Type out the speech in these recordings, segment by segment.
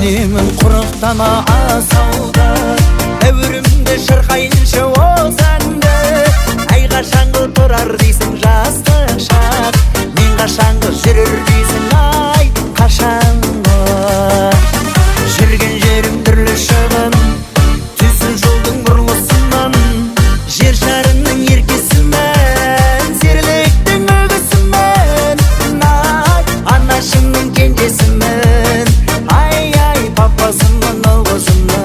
Өзімін құрықтама асауда, дәуірімді шырқайыншы оз әнді. Ай қашанғы тұрар дейсің жастық шақ, мен қашанғы жүрір дейсің ай қашанғы. Жүрген жерім түрлі шығын, түсін жолдың бұрылысынан, жер шарының еркесімен, серліктің үлгісімен, ай анашымның кенжесімен, ай папасымның ұлғысымның.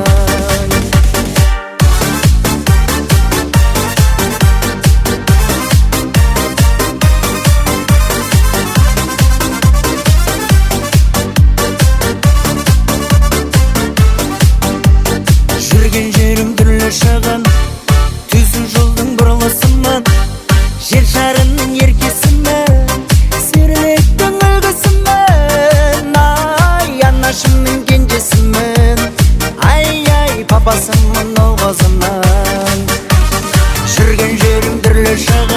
Жүрген жерім түрлі шығын, түсін жолдың бұрылысынан, жер шарының еркесімен, серліктің үлгісімен, ай анашымның кенжесімен, ай папасымның ұлғысымның. Жүрген жерім түрлі шығын,